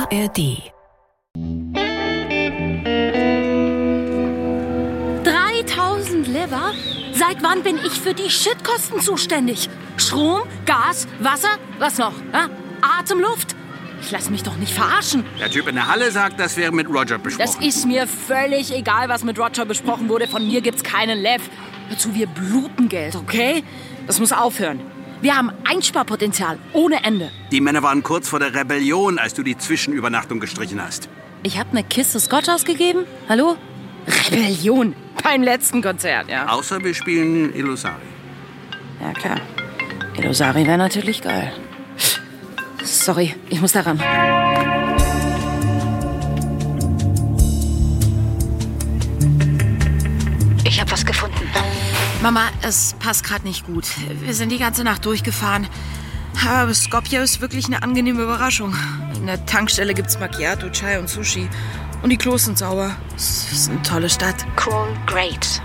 ARD. 3000 Lever? Seit wann bin ich für die Shitkosten zuständig? Strom, Gas, Wasser, was noch? Ja? Atem, Luft? Ich lass mich doch nicht verarschen. Der Typ in der Halle sagt, das wäre mit Roger besprochen. Das ist mir völlig egal, was mit Roger besprochen wurde. Von mir gibt's keinen Lev. Dazu wir bluten Geld, okay? Das muss aufhören. Wir haben Einsparpotenzial ohne Ende. Die Männer waren kurz vor der Rebellion, als du die Zwischenübernachtung gestrichen hast. Ich habe eine Kiste Scotch ausgegeben? Hallo? Rebellion. Beim letzten Konzert, ja. Außer wir spielen Illusari. Ja, klar. Illusari wäre natürlich geil. Sorry, ich muss da ran. Ich habe was gefunden. Mama, es passt gerade nicht gut. Wir sind die ganze Nacht durchgefahren. Aber Skopje ist wirklich eine angenehme Überraschung. In der Tankstelle gibt's Macchiato, Chai und Sushi. Und die Klos sind sauber. Es ist eine tolle Stadt. Kroll Great.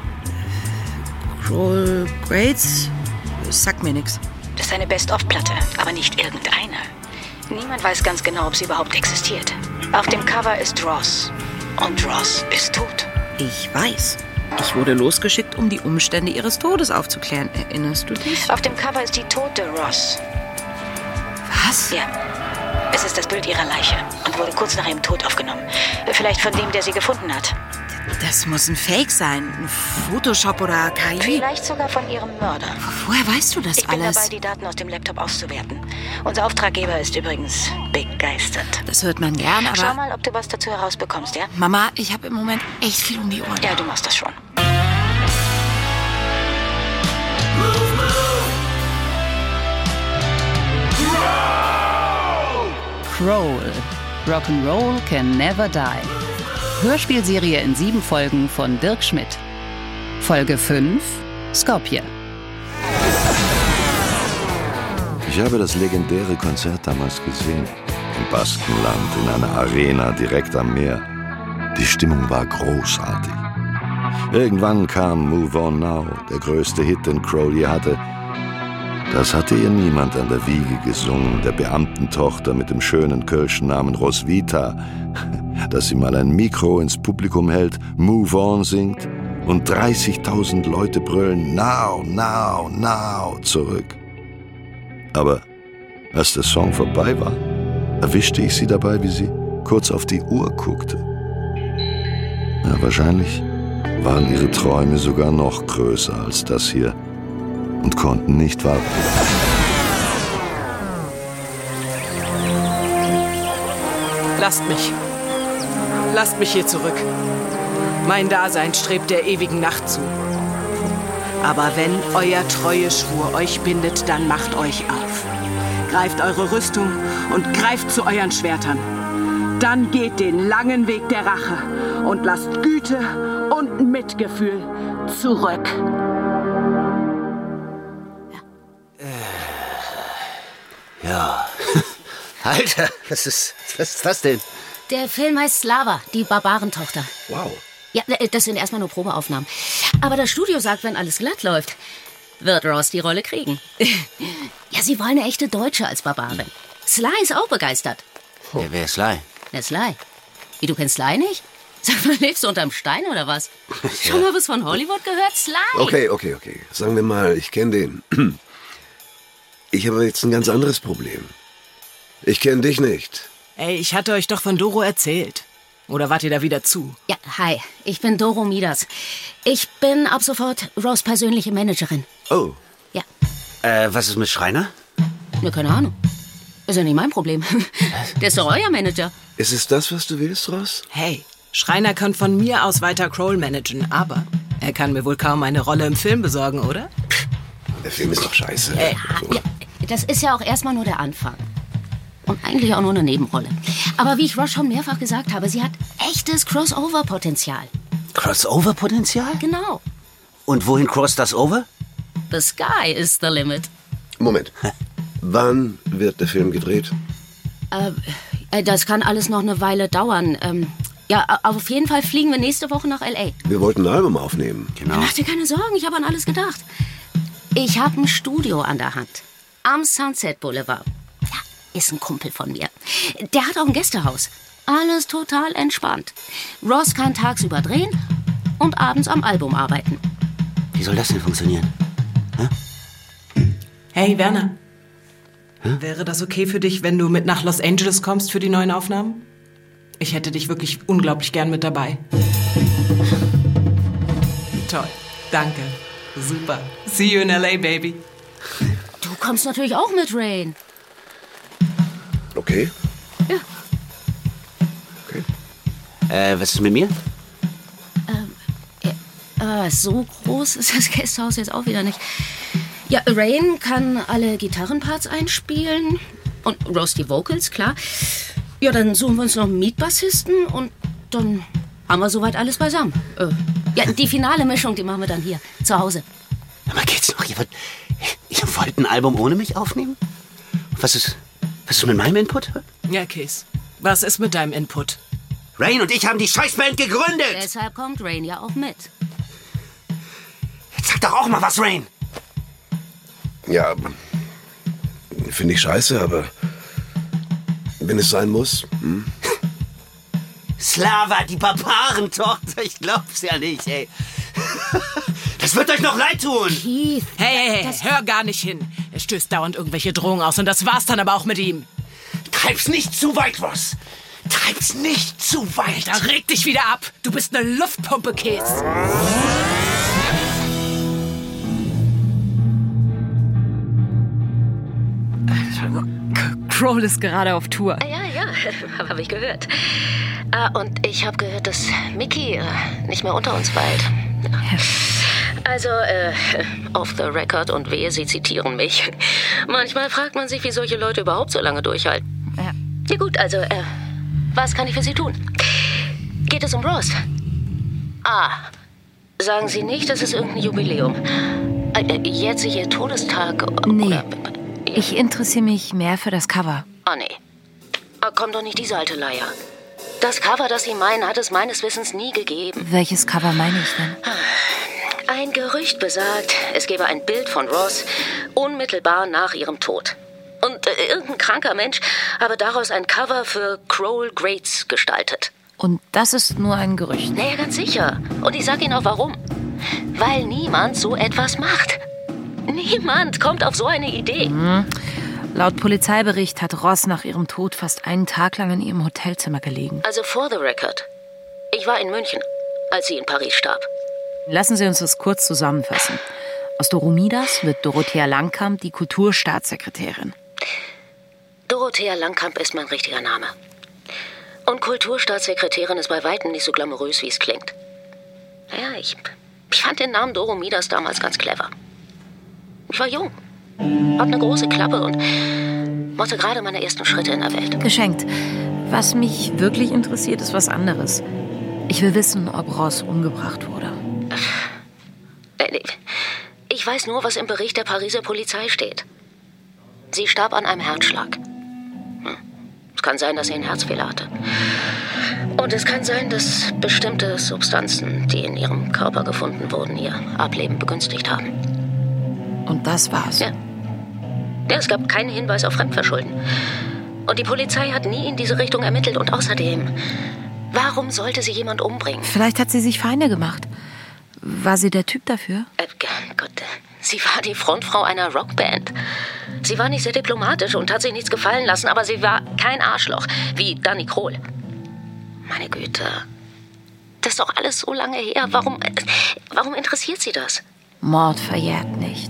Kroll Greats? Sagt mir nix. Das ist eine Best-of-Platte, aber nicht irgendeine. Niemand weiß ganz genau, ob sie überhaupt existiert. Auf dem Cover ist Ross. Und Ross ist tot. Ich weiß. Ich wurde losgeschickt, um die Umstände ihres Todes aufzuklären. Erinnerst du dich? Auf dem Cover ist die tote Ross. Was? Ja. Es ist das Bild ihrer Leiche und wurde kurz nach ihrem Tod aufgenommen. Vielleicht von dem, der sie gefunden hat. Das muss ein Fake sein. Ein Photoshop oder KI. Vielleicht sogar von ihrem Mörder. Woher weißt du das Ich bin alles? dabei, die Daten aus dem Laptop auszuwerten. Unser Auftraggeber ist übrigens begeistert. Das hört man gern, aber... Schau mal, ob du was dazu herausbekommst, ja? Mama, ich habe im Moment echt viel um die Ohren. Ja, du machst das schon. Kroll. Rock'n'Roll can never die. Hörspielserie in 7 Folgen von Dirk Schmidt. Folge 5: Skopje. Ich habe das legendäre Konzert damals gesehen. Im Baskenland, in einer Arena direkt am Meer. Die Stimmung war großartig. Irgendwann kam Move On Now, der größte Hit, den Kroll je hatte. Das hatte ihr niemand an der Wiege gesungen, der Beamtentochter mit dem schönen kölschen Namen Roswitha, dass sie mal ein Mikro ins Publikum hält, Move On singt und 30.000 Leute brüllen Now, Now, Now zurück. Aber als der Song vorbei war, erwischte ich sie dabei, wie sie kurz auf die Uhr guckte. Ja, wahrscheinlich waren ihre Träume sogar noch größer als das hier und konnten nicht warten. Lasst mich hier zurück. Mein Dasein strebt der ewigen Nacht zu. Aber wenn euer Treueschwur euch bindet, dann macht euch auf. Greift eure Rüstung und greift zu euren Schwertern. Dann geht den langen Weg der Rache und lasst Güte und Mitgefühl zurück. Ja. Alter, was ist das denn? Der Film heißt Slava, die Barbarentochter. Wow. Ja, das sind erstmal nur Probeaufnahmen. Aber das Studio sagt, wenn alles glatt läuft, wird Ross die Rolle kriegen. Ja, sie wollen eine echte Deutsche als Barbarin. Sly ist auch begeistert. Oh. Wer ist Sly? Der Sly. Wie, du kennst Sly nicht? Sag mal, lebst du unterm Stein oder was? Schon mal was von Hollywood gehört? Sly! Okay. Sagen wir mal, ich kenne den. Ich habe jetzt ein ganz anderes Problem. Ich kenne dich nicht. Ey, ich hatte euch doch von Doro erzählt. Oder wart ihr da wieder zu? Ja, hi, ich bin Doro Midas. Ich bin ab sofort Ross' persönliche Managerin. Oh. Ja. Was ist mit Schreiner? Ne, keine Ahnung. Ist ja nicht mein Problem. Der ist doch euer Manager. Ist es das, was du willst, Ross? Hey, Schreiner kann von mir aus weiter Kroll managen, aber er kann mir wohl kaum eine Rolle im Film besorgen, oder? Der Film ist doch scheiße. Ja, das ist ja auch erstmal nur der Anfang. Und eigentlich auch nur eine Nebenrolle. Aber wie ich Ross schon mehrfach gesagt habe, sie hat echtes Crossover-Potenzial. Crossover-Potenzial? Genau. Und wohin cross das over? The sky is the limit. Moment. Wann wird der Film gedreht? Das kann alles noch eine Weile dauern. Ja, auf jeden Fall fliegen wir nächste Woche nach L.A. Wir wollten ein Album aufnehmen. Genau. Mach dir keine Sorgen, ich habe an alles gedacht. Ich habe ein Studio an der Hand. Am Sunset Boulevard. Ja, ist ein Kumpel von mir. Der hat auch ein Gästehaus. Alles total entspannt. Ross kann tagsüber drehen und abends am Album arbeiten. Wie soll das denn funktionieren? Hey, Werner. Wäre das okay für dich, wenn du mit nach Los Angeles kommst für die neuen Aufnahmen? Ich hätte dich wirklich unglaublich gern mit dabei. Toll. Danke. Super. See you in L.A., baby. Du kommst natürlich auch mit, Rain. Okay. Ja. Okay. Was ist mit mir? So groß ist das Gästehaus jetzt auch wieder nicht. Ja, Rain kann alle Gitarrenparts einspielen und Ross die Vocals, klar. Ja, dann suchen wir uns noch einen Mietbassisten und dann haben wir soweit alles beisammen. Ja, die finale Mischung, die machen wir dann hier, zu Hause. Aber geht's noch? Ihr wollt ein Album ohne mich aufnehmen? Was ist mit meinem Input? Ja, Kees. Was ist mit deinem Input? Rain und ich haben die Scheißband gegründet! Deshalb kommt Rain ja auch mit. Jetzt sag doch auch mal was, Rain! Ja, finde ich scheiße, aber wenn es sein muss. Slava, die Barbarentochter, ich glaub's ja nicht, ey. Das wird euch noch leid tun! Keith! Hey, hör gar nicht hin. Er stößt dauernd irgendwelche Drohungen aus und das war's dann aber auch mit ihm. Treib's nicht zu weit, Ross! Treib's nicht zu weit! Da reg dich wieder ab! Du bist eine Luftpumpe, Kees! Kroll ist gerade auf Tour. Ja, habe ich gehört. Und ich habe gehört, dass Mickey nicht mehr unter uns weilt. Also, off the record und wehe, Sie zitieren mich. Manchmal fragt man sich, wie solche Leute überhaupt so lange durchhalten. Ja gut, also, was kann ich für Sie tun? Geht es um Ross? Sagen Sie nicht, das ist irgendein Jubiläum. Jetzt Ihr Todestag? Nee. Oder, Ich interessiere mich mehr für das Cover. Nee. Komm doch nicht diese alte Leier. Das Cover, das Sie meinen, hat es meines Wissens nie gegeben. Welches Cover meine ich denn? Ein Gerücht besagt, es gebe ein Bild von Ross unmittelbar nach ihrem Tod. Und irgendein kranker Mensch habe daraus ein Cover für Crowell Greats gestaltet. Und das ist nur ein Gerücht? Naja, ganz sicher. Und ich sag Ihnen auch warum. Weil niemand so etwas macht. Niemand kommt auf so eine Idee. Laut Polizeibericht hat Ross nach ihrem Tod fast einen Tag lang in ihrem Hotelzimmer gelegen. Also for the record. Ich war in München, als sie in Paris starb. Lassen Sie uns das kurz zusammenfassen. Aus Doromidas wird Dorothea Langkamp die Kulturstaatssekretärin. Dorothea Langkamp ist mein richtiger Name. Und Kulturstaatssekretärin ist bei weitem nicht so glamourös, wie es klingt. Naja, ich fand den Namen Doromidas damals ganz clever. Ich war jung, hab eine große Klappe und machte gerade meine ersten Schritte in der Welt. Geschenkt. Was mich wirklich interessiert, ist was anderes. Ich will wissen, ob Ross umgebracht wurde. Ich weiß nur, was im Bericht der Pariser Polizei steht. Sie starb an einem Herzschlag. Es kann sein, dass sie einen Herzfehler hatte. Und es kann sein, dass bestimmte Substanzen, die in ihrem Körper gefunden wurden, ihr Ableben begünstigt haben. Und das war's? Ja, es gab keinen Hinweis auf Fremdverschulden. Und die Polizei hat nie in diese Richtung ermittelt. Und außerdem, warum sollte sie jemand umbringen? Vielleicht hat sie sich Feinde gemacht. War sie der Typ dafür? Gott, sie war die Frontfrau einer Rockband. Sie war nicht sehr diplomatisch und hat sich nichts gefallen lassen, aber sie war kein Arschloch, wie Danny Kroll. Meine Güte, das ist doch alles so lange her. Warum interessiert sie das? Mord verjährt nicht.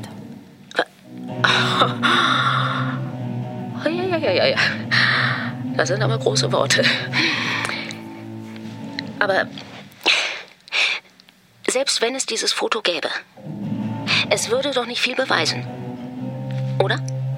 Ja. Das sind aber große Worte. Aber selbst wenn es dieses Foto gäbe, es würde doch nicht viel beweisen. Oder?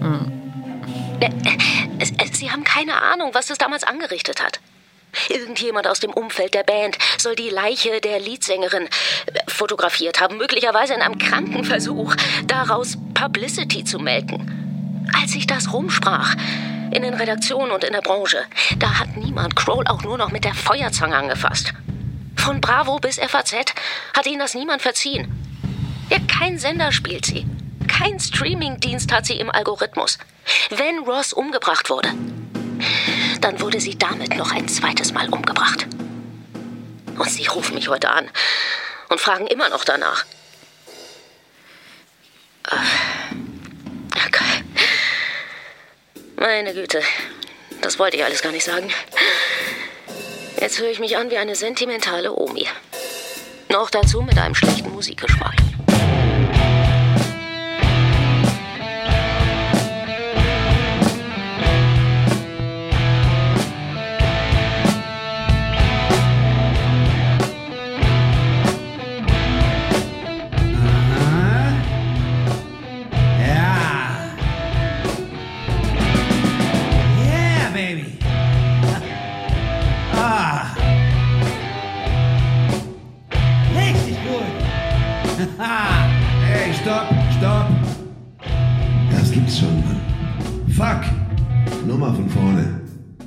Sie haben keine Ahnung, was das damals angerichtet hat. Irgendjemand aus dem Umfeld der Band soll die Leiche der Leadsängerin fotografiert haben, möglicherweise in einem kranken Versuch, daraus Publicity zu melken. Als sich das rumsprach, in den Redaktionen und in der Branche, da hat niemand Kroll auch nur noch mit der Feuerzange angefasst. Von Bravo bis FAZ hat ihnen das niemand verziehen. Ja, kein Sender spielt sie. Kein Streamingdienst hat sie im Algorithmus. Wenn Ross umgebracht wurde, dann wurde sie damit noch ein zweites Mal umgebracht. Und sie rufen mich heute an und fragen immer noch danach. Okay. Meine Güte, das wollte ich alles gar nicht sagen. Jetzt höre ich mich an wie eine sentimentale Omi. Noch dazu mit einem schlechten Musikgeschmack. Hey, stopp! Das gibt's schon, Mann. Fuck! Nochmal von vorne.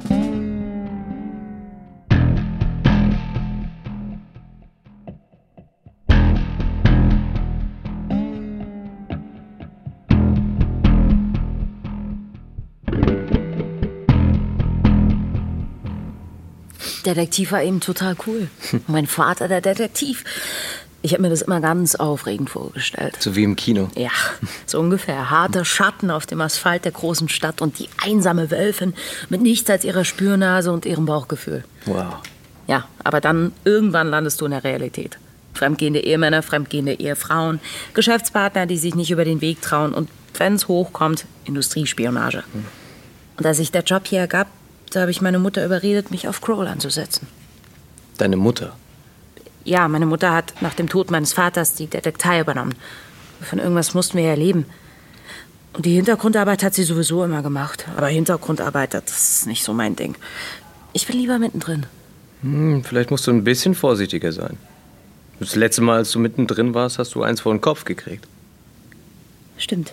Detektiv war eben total cool. Mein Vater, der Detektiv. Ich habe mir das immer ganz aufregend vorgestellt. So wie im Kino? Ja, so ungefähr. Harte Schatten auf dem Asphalt der großen Stadt und die einsame Wölfin mit nichts als ihrer Spürnase und ihrem Bauchgefühl. Wow. Ja, aber dann irgendwann landest du in der Realität. Fremdgehende Ehemänner, fremdgehende Ehefrauen, Geschäftspartner, die sich nicht über den Weg trauen und, wenn es hochkommt, Industriespionage. Und als sich der Job hier ergab, da habe ich meine Mutter überredet, mich auf Kroll anzusetzen. Deine Mutter? Ja, meine Mutter hat nach dem Tod meines Vaters die Detektei übernommen. Von irgendwas mussten wir ja leben. Und die Hintergrundarbeit hat sie sowieso immer gemacht. Aber Hintergrundarbeit, das ist nicht so mein Ding. Ich bin lieber mittendrin. Vielleicht musst du ein bisschen vorsichtiger sein. Das letzte Mal, als du mittendrin warst, hast du eins vor den Kopf gekriegt. Stimmt.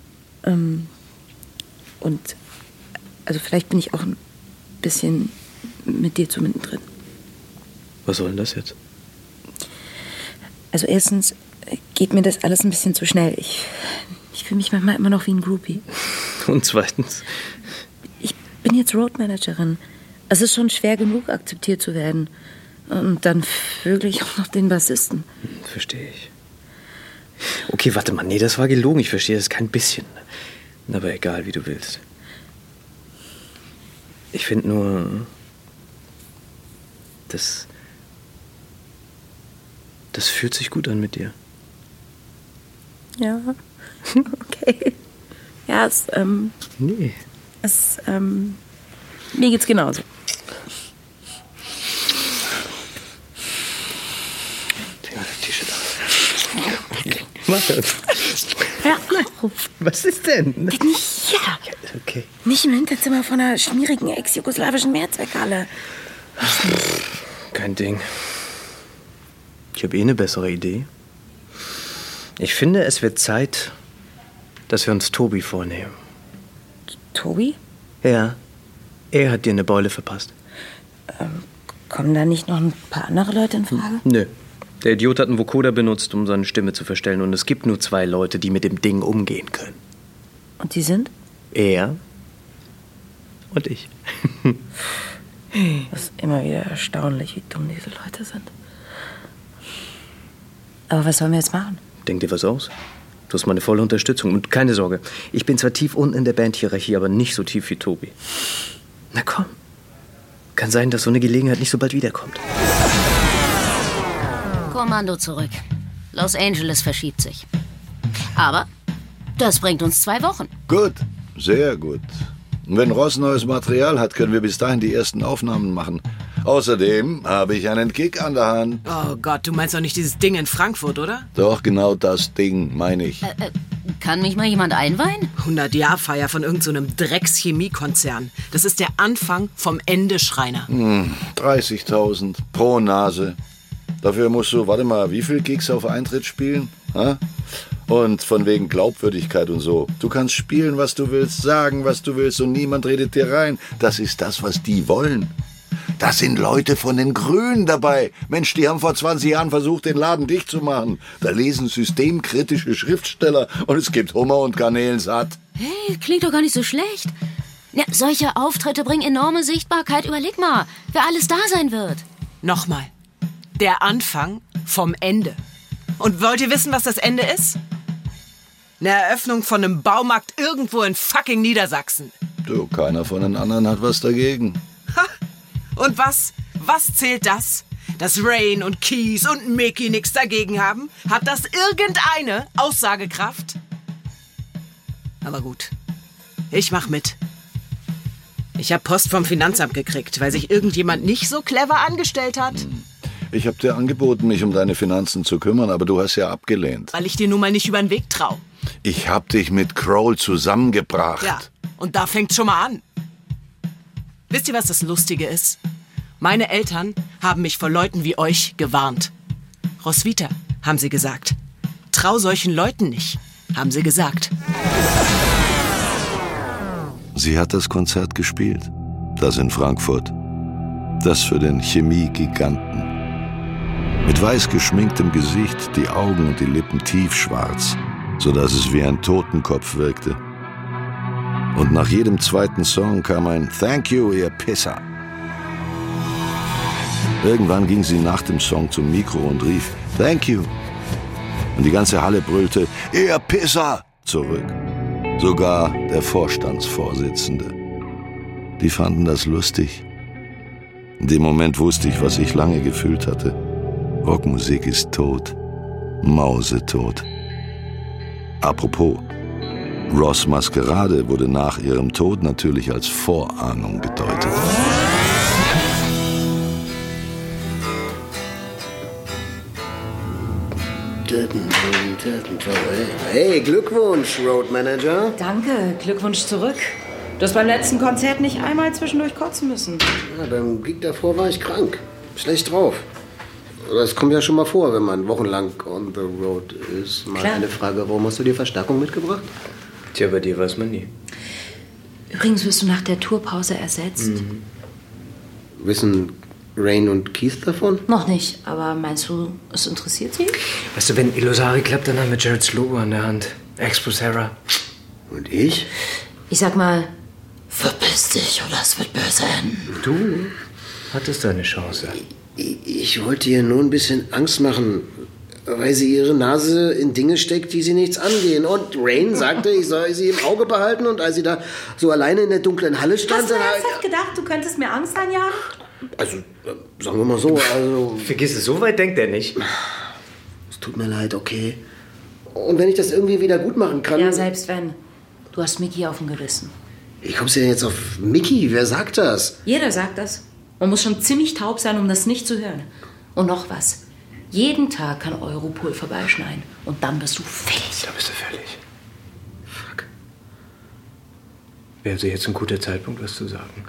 Und also vielleicht bin ich auch ein bisschen mit dir zu mittendrin. Was soll denn das jetzt? Also erstens geht mir das alles ein bisschen zu schnell. Ich fühle mich manchmal immer noch wie ein Groupie. Und zweitens? Ich bin jetzt Roadmanagerin. Es ist schon schwer genug, akzeptiert zu werden. Und dann vögel ich auch noch den Bassisten. Verstehe ich. Okay, warte mal. Nee, das war gelogen. Ich verstehe das kein bisschen. Aber egal, wie du willst. Ich finde nur... Das fühlt sich gut an mit dir. Ja, okay. Ja, Nee. Mir geht's genauso. T-Shirt aus. Warte. Ja, auf. Was ist denn? Nicht hier. Okay. Nicht im Hinterzimmer von einer schmierigen ex-jugoslawischen Mehrzweckhalle. Kein Ding. Ich habe eine bessere Idee. Ich finde, es wird Zeit, dass wir uns Tobi vornehmen. Tobi? Ja. Er hat dir eine Beule verpasst. Kommen da nicht noch ein paar andere Leute in Frage? Nö. Der Idiot hat einen Vocoder benutzt, um seine Stimme zu verstellen. Und es gibt nur 2 Leute, die mit dem Ding umgehen können. Und die sind? Er und ich. Das ist immer wieder erstaunlich, wie dumm diese Leute sind. Aber was sollen wir jetzt machen? Denk dir was aus. Du hast meine volle Unterstützung. Und keine Sorge, ich bin zwar tief unten in der Bandhierarchie, aber nicht so tief wie Tobi. Na komm. Kann sein, dass so eine Gelegenheit nicht so bald wiederkommt. Kommando zurück. Los Angeles verschiebt sich. Aber das bringt uns 2 Wochen. Gut, sehr gut. Und wenn Ross neues Material hat, können wir bis dahin die ersten Aufnahmen machen. Außerdem habe ich einen Kick an der Hand. Oh Gott, du meinst doch nicht dieses Ding in Frankfurt, oder? Doch, genau das Ding, meine ich. Kann mich mal jemand einweihen? 100-Jahr-Feier von irgendeinem so Drecks-Chemiekonzern. Das ist der Anfang vom Ende, Schreiner. 30.000 pro Nase. Dafür musst du, warte mal, wie viel Gigs auf Eintritt spielen? Ha? Und von wegen Glaubwürdigkeit und so. Du kannst spielen, was du willst, sagen, was du willst und niemand redet dir rein. Das ist das, was die wollen. Da sind Leute von den Grünen dabei. Mensch, die haben vor 20 Jahren versucht, den Laden dicht zu machen. Da lesen systemkritische Schriftsteller und es gibt Hummer und Garnelen satt. Hey, klingt doch gar nicht so schlecht. Ja, solche Auftritte bringen enorme Sichtbarkeit. Überleg mal, wer alles da sein wird. Nochmal. Der Anfang vom Ende. Und wollt ihr wissen, was das Ende ist? Eine Eröffnung von einem Baumarkt irgendwo in fucking Niedersachsen. Du, keiner von den anderen hat was dagegen. Ha! Und was? Was zählt das? Dass Rain und Keys und Mickey nichts dagegen haben? Hat das irgendeine Aussagekraft? Aber gut. Ich mach mit. Ich hab Post vom Finanzamt gekriegt, weil sich irgendjemand nicht so clever angestellt hat. Ich hab dir angeboten, mich um deine Finanzen zu kümmern, aber du hast ja abgelehnt. Weil ich dir nun mal nicht über den Weg trau. Ich hab dich mit Kroll zusammengebracht. Ja, und da fängt's schon mal an. Wisst ihr, was das Lustige ist? Meine Eltern haben mich vor Leuten wie euch gewarnt. Roswitha, haben sie gesagt. Trau solchen Leuten nicht, haben sie gesagt. Sie hat das Konzert gespielt. Das in Frankfurt. Das für den Chemie-Giganten. Mit weiß geschminktem Gesicht, die Augen und die Lippen tiefschwarz, sodass es wie ein Totenkopf wirkte. Und nach jedem zweiten Song kam ein Thank you, ihr Pisser. Irgendwann ging sie nach dem Song zum Mikro und rief Thank you. Und die ganze Halle brüllte Ihr Pisser zurück. Sogar der Vorstandsvorsitzende. Die fanden das lustig. In dem Moment wusste ich, was ich lange gefühlt hatte. Rockmusik ist tot. Mausetot. Apropos, Ross Maskerade wurde nach ihrem Tod natürlich als Vorahnung gedeutet. Hey, Glückwunsch, Road Manager. Danke, Glückwunsch zurück. Du hast beim letzten Konzert nicht einmal zwischendurch kotzen müssen. Ja, beim Gig davor war ich krank. Schlecht drauf. Das kommt ja schon mal vor, wenn man wochenlang on the road ist. Mal Klar. eine Frage, warum hast du dir Verstärkung mitgebracht? Tja, bei dir weiß man nie. Übrigens wirst du nach der Tourpause ersetzt. Wissen Rain und Keith davon? Noch nicht, aber meinst du, es interessiert sie? Weißt du, wenn Illusari klappt, dann haben wir Jareds Logo an der Hand. Expo Sarah. Und ich? Ich sag mal, verpiss dich oder es wird böse enden. Du hattest deine Chance. Ich wollte ihr nur ein bisschen Angst machen, weil sie ihre Nase in Dinge steckt, die sie nichts angehen. Und Rain sagte, ich soll sie im Auge behalten. Und als sie da so alleine in der dunklen Halle stand... Hast du ernsthaft gedacht, du könntest mir Angst einjagen? Also, sagen wir mal so, also... Vergiss es, so weit denkt er nicht. Es tut mir leid, okay. Und wenn ich das irgendwie wieder gut machen kann... Ja, selbst wenn. Du hast Mickey auf dem Gewissen. Wie kommst du denn jetzt auf Mickey? Wer sagt das? Jeder sagt das. Man muss schon ziemlich taub sein, um das nicht zu hören. Und noch was. Jeden Tag kann Europol vorbeischneien. Und dann bist du fertig. Da bist du fertig. Fuck. Wäre also jetzt ein guter Zeitpunkt, was zu sagen?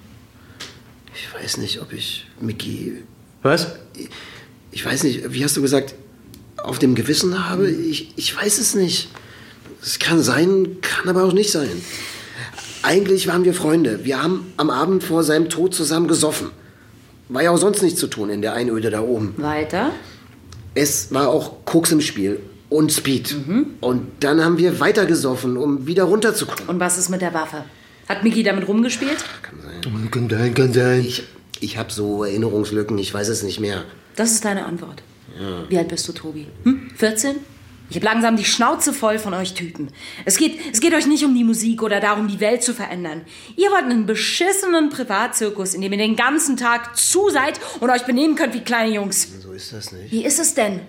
Ich weiß nicht, ob ich Mickey... Was? Ich weiß nicht, wie hast du gesagt, auf dem Gewissen habe? Ich weiß es nicht. Es kann sein, kann aber auch nicht sein. Eigentlich waren wir Freunde. Wir haben am Abend vor seinem Tod zusammen gesoffen. War ja auch sonst nichts zu tun in der Einöde da oben. Weiter? Es war auch Koks im Spiel und Speed. Und dann haben wir weiter gesoffen, um wieder runterzukommen. Und was ist mit der Waffe? Hat Mickey damit rumgespielt? Kann sein. Ich habe so Erinnerungslücken, ich weiß es nicht mehr. Das ist deine Antwort. Ja. Wie alt bist du, Tobi? 14? Ich habe langsam die Schnauze voll von euch Typen. Es geht euch nicht um die Musik oder darum, die Welt zu verändern. Ihr wollt einen beschissenen Privatzirkus, in dem ihr den ganzen Tag zu seid und euch benehmen könnt wie kleine Jungs. So ist das nicht. Wie ist es denn?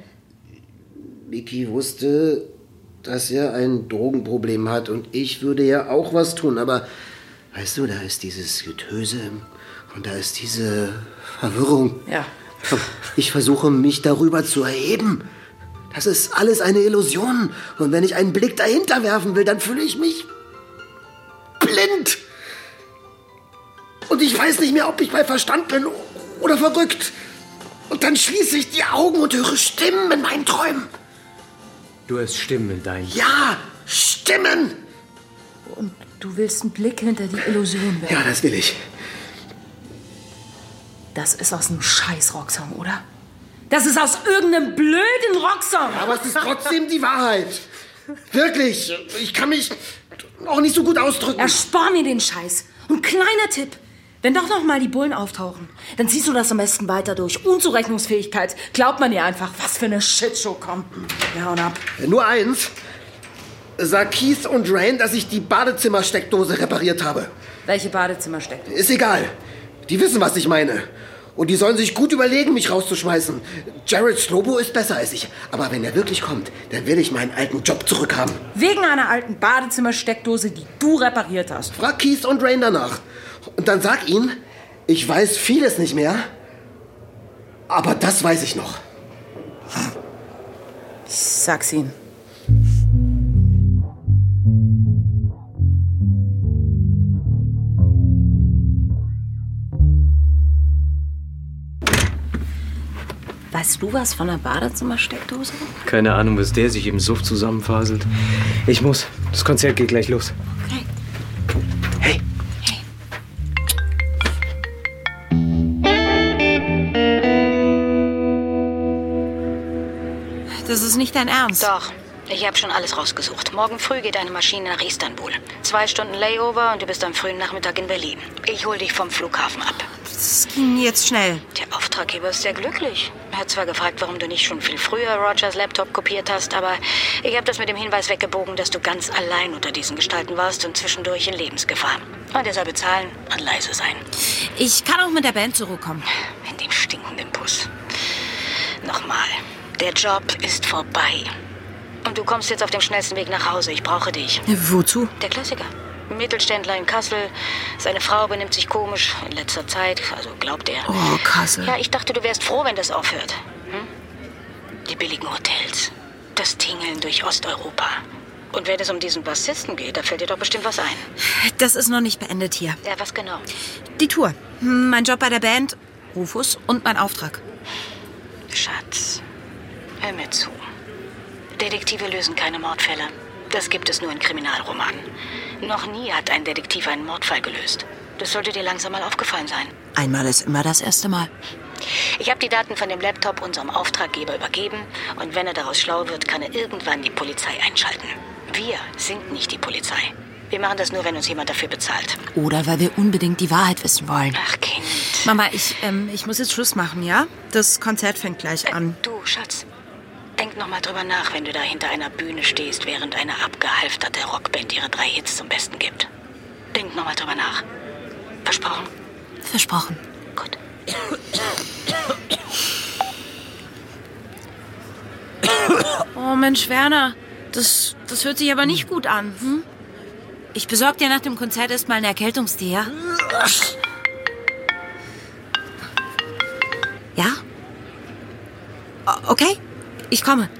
Mickey wusste, dass er ein Drogenproblem hat und ich würde ja auch was tun, aber weißt du, da ist dieses Getöse und da ist diese Verwirrung. Ja. Ich versuche mich darüber zu erheben. Das ist alles eine Illusion. Und wenn ich einen Blick dahinter werfen will, dann fühle ich mich blind. Und ich weiß nicht mehr, ob ich bei Verstand bin oder verrückt. Und dann schließe ich die Augen und höre Stimmen in meinen Träumen. Du hast Stimmen in deinen... Ja, Stimmen. Und du willst einen Blick hinter die Illusion werfen? Ja, das will ich. Das ist aus einem scheiß Rocksong, oder? Das ist aus irgendeinem blöden Rocksong. Aber es ist trotzdem die Wahrheit. Wirklich, ich kann mich auch nicht so gut ausdrücken. Erspar mir den Scheiß. Und kleiner Tipp. Wenn doch noch mal die Bullen auftauchen, dann ziehst du das am besten weiter durch. Unzurechnungsfähigkeit. Glaubt man dir einfach, was für eine Shitshow kommt. Ja, und ab. Nur eins. Sag Keith und Rain, dass ich die Badezimmersteckdose repariert habe. Welche Badezimmersteckdose? Ist egal. Die wissen, was ich meine. Und die sollen sich gut überlegen, mich rauszuschmeißen. Jared Slobo ist besser als ich. Aber wenn er wirklich kommt, dann will ich meinen alten Job zurückhaben. Wegen einer alten Badezimmersteckdose, die du repariert hast. Frag Keith und Rain danach. Und dann sag ihnen, ich weiß vieles nicht mehr, aber das weiß ich noch. Sag's ihnen. Weißt du was von der Badezimmersteckdose? Keine Ahnung, was der sich im Suff zusammenfaselt. Ich muss. Das Konzert geht gleich los. Okay. Hey. Hey. Das ist nicht dein Ernst. Doch. Ich habe schon alles rausgesucht. Morgen früh geht eine Maschine nach Istanbul. 2 Stunden Layover und du bist am frühen Nachmittag in Berlin. Ich hol dich vom Flughafen ab. Das ging jetzt schnell. Der Auftraggeber ist sehr glücklich. Er hat zwar gefragt, warum du nicht schon viel früher Rogers Laptop kopiert hast, aber ich habe das mit dem Hinweis weggebogen, dass du ganz allein unter diesen Gestalten warst und zwischendurch in Lebensgefahr. Und er soll bezahlen und leise sein. Ich kann auch mit der Band zurückkommen. In den stinkenden Bus. Nochmal. Der Job ist vorbei. Und du kommst jetzt auf dem schnellsten Weg nach Hause. Ich brauche dich. Wozu? Der Klassiker. Mittelständler in Kassel. Seine Frau benimmt sich komisch in letzter Zeit. Also glaubt er. Oh, Kassel. Ja, ich dachte, du wärst froh, wenn das aufhört. Hm? Die billigen Hotels. Das Tingeln durch Osteuropa. Und wenn es um diesen Bassisten geht, da fällt dir doch bestimmt was ein. Das ist noch nicht beendet hier. Ja, was genau? Die Tour. Mein Job bei der Band, Rufus und mein Auftrag. Schatz, hör mir zu. Detektive lösen keine Mordfälle. Das gibt es nur in Kriminalromanen. Noch nie hat ein Detektiv einen Mordfall gelöst. Das sollte dir langsam mal aufgefallen sein. Einmal ist immer das erste Mal. Ich habe die Daten von dem Laptop unserem Auftraggeber übergeben. Und wenn er daraus schlau wird, kann er irgendwann die Polizei einschalten. Wir sind nicht die Polizei. Wir machen das nur, wenn uns jemand dafür bezahlt. Oder weil wir unbedingt die Wahrheit wissen wollen. Ach, Kind. Mama, ich muss jetzt Schluss machen, ja? Das Konzert fängt gleich an. Du, Schatz. Denk noch mal drüber nach, wenn du da hinter einer Bühne stehst, während eine abgehalfterte Rockband ihre 3 Hits zum Besten gibt. Denk noch mal drüber nach. Versprochen? Versprochen. Gut. Oh, Mensch, Werner. Das hört sich aber nicht gut an. Hm? Ich besorge dir nach dem Konzert erst mal eine Erkältungstee, ja? Ja? Okay. Ich komme.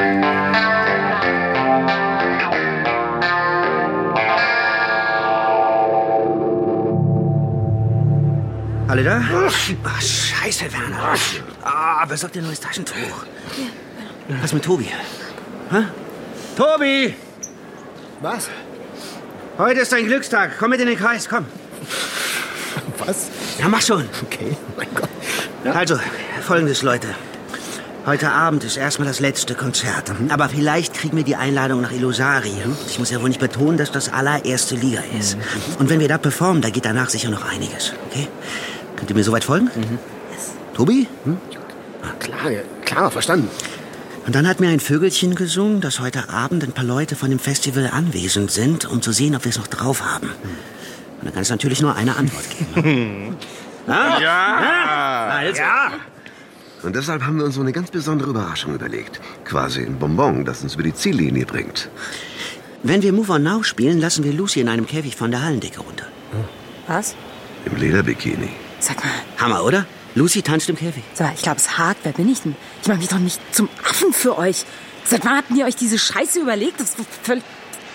Alle da? Ach, scheiße, Werner. Besorg dir ein neues Taschentuch. Ja. Was mit Tobi? Hä? Tobi! Was? Heute ist dein Glückstag. Komm mit in den Kreis, komm. Was? Ja, mach schon. Okay, mein Gott. Ja. Also, Folgendes, Leute. Heute Abend ist erstmal das letzte Konzert. Aber vielleicht kriegen wir die Einladung nach Illusari. Ich muss ja wohl nicht betonen, dass das allererste Liga ist. Und wenn wir da performen, da geht danach sicher noch einiges. Okay? Könnt ihr mir soweit folgen? Yes. Tobi? Klar, verstanden. Und dann hat mir ein Vögelchen gesungen, dass heute Abend ein paar Leute von dem Festival anwesend sind, um zu sehen, ob wir es noch drauf haben. Und dann kann es natürlich nur eine Antwort geben. Ja! Also. Ja! Und deshalb haben wir uns so eine ganz besondere Überraschung überlegt. Quasi ein Bonbon, das uns über die Ziellinie bringt. Wenn wir Move On Now spielen, lassen wir Lucy in einem Käfig von der Hallendecke runter. Was? Im Lederbikini. Sag mal. Hammer, oder? Lucy tanzt im Käfig. Sag mal, ich glaube, es hakt. Wer bin ich denn? Ich mache mich doch nicht zum Affen für euch. Seit wann habt ihr euch diese Scheiße überlegt? Das ist völlig...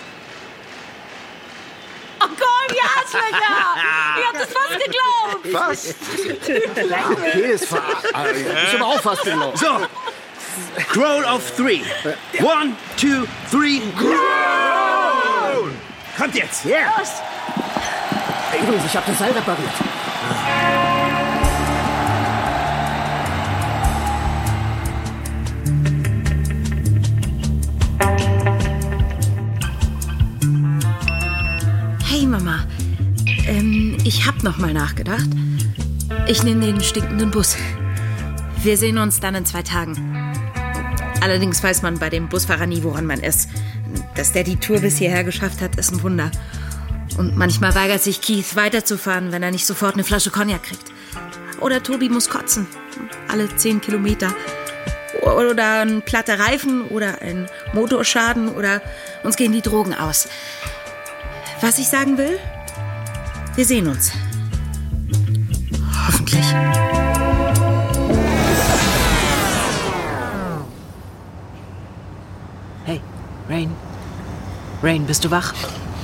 Oh Gott, die Arschlöcher! Ihr habt es fast geglaubt! Was? Okay, ist aber auch fast geglaubt. So, Growl of 3. 1, 2, 3, Growl! Kommt jetzt! Yeah. Übrigens, ich habe das Seil repariert. Ich hab noch mal nachgedacht. Ich nehme den stinkenden Bus. Wir sehen uns dann in 2 Tagen. Allerdings weiß man bei dem Busfahrer nie, woran man ist. Dass der die Tour bis hierher geschafft hat, ist ein Wunder. Und manchmal weigert sich Keith weiterzufahren, wenn er nicht sofort eine Flasche Cognac kriegt. Oder Tobi muss kotzen. Alle 10 Kilometer. Oder ein platter Reifen oder ein Motorschaden oder uns gehen die Drogen aus. Was ich sagen will? Wir sehen uns. Hoffentlich. Hey, Rain. Rain, bist du wach?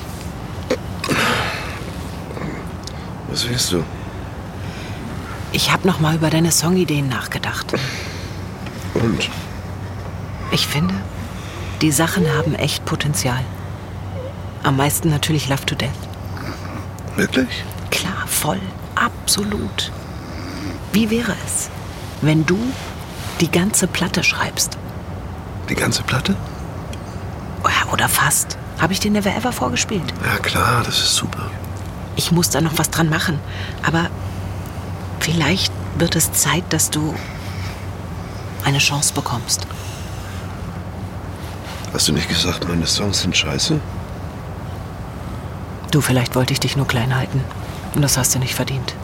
Was willst du? Ich habe noch mal über deine Songideen nachgedacht. Und? Ich finde, die Sachen haben echt Potenzial. Am meisten natürlich Love to Death. Wirklich? Klar, voll, absolut. Wie wäre es, wenn du die ganze Platte schreibst? Die ganze Platte? Oder fast. Habe ich dir Never Ever vorgespielt? Ja klar, das ist super. Ich muss da noch was dran machen. Aber vielleicht wird es Zeit, dass du eine Chance bekommst. Hast du nicht gesagt, meine Songs sind scheiße? Du, vielleicht wollte ich dich nur klein halten. Und das hast du nicht verdient.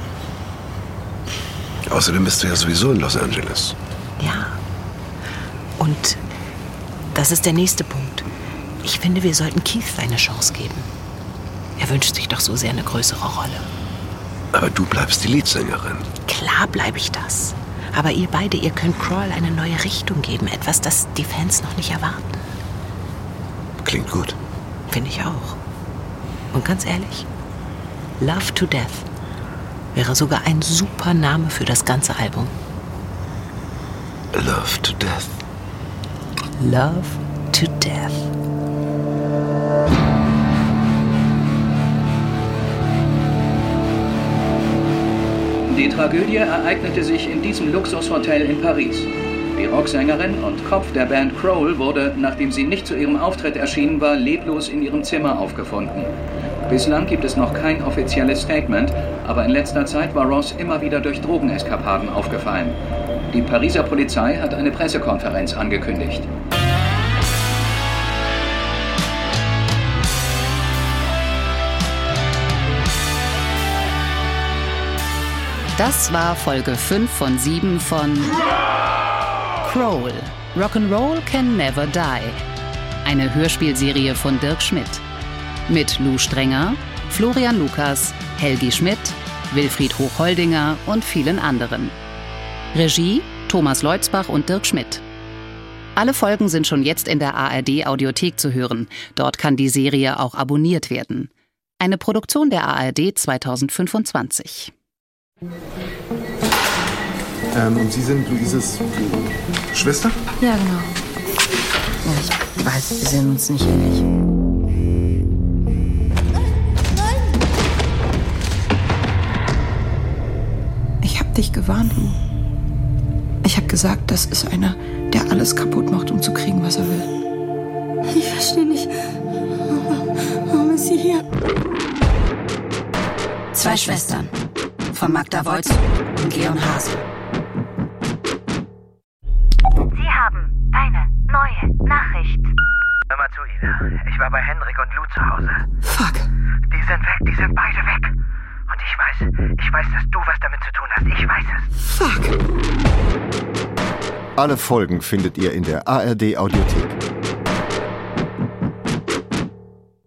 Außerdem bist du ja sowieso in Los Angeles. Ja. Und das ist der nächste Punkt. Ich finde, wir sollten Keith eine Chance geben. Er wünscht sich doch so sehr eine größere Rolle. Aber du bleibst die Leadsängerin. Klar bleibe ich das. Aber ihr beide, ihr könnt Crawl eine neue Richtung geben. Etwas, das die Fans noch nicht erwarten. Klingt gut. Finde ich auch. Und ganz ehrlich, Love to Death wäre sogar ein super Name für das ganze Album. Love to Death. Love to Death. Die Tragödie ereignete sich in diesem Luxushotel in Paris. Die Rocksängerin und Kopf der Band Crawl wurde, nachdem sie nicht zu ihrem Auftritt erschienen war, leblos in ihrem Zimmer aufgefunden. Bislang gibt es noch kein offizielles Statement, aber in letzter Zeit war Ross immer wieder durch Drogeneskapaden aufgefallen. Die Pariser Polizei hat eine Pressekonferenz angekündigt. Das war Folge 5 von 7 von Crawl. Rock'n'Roll Can Never Die. Eine Hörspielserie von Dirk Schmidt. Mit Lou Strenger, Florian Lukas, Helgi Schmidt, Wilfried Hochholdinger und vielen anderen. Regie Thomas Leutzbach und Dirk Schmidt. Alle Folgen sind schon jetzt in der ARD-Audiothek zu hören. Dort kann die Serie auch abonniert werden. Eine Produktion der ARD 2025. Und Sie sind Luises Schwester? Ja, genau. Ja, ich weiß, wir sehen uns nicht ähnlich. Ich hab dich gewarnt, Lu. Ich hab gesagt, das ist einer, der alles kaputt macht, um zu kriegen, was er will. Ich verstehe nicht. Warum ist sie hier? 2 Schwestern. Von Magda Voits und Leon Hase. Sie haben eine neue Nachricht. Hör mal zu, Ida. Ich war bei Henrik und Lou zu Hause. Fuck. Die sind weg, die sind beide weg. Und ich weiß, dass du was damit zu tun hast. Ich weiß es. Fuck. Alle Folgen findet ihr in der ARD-Audiothek.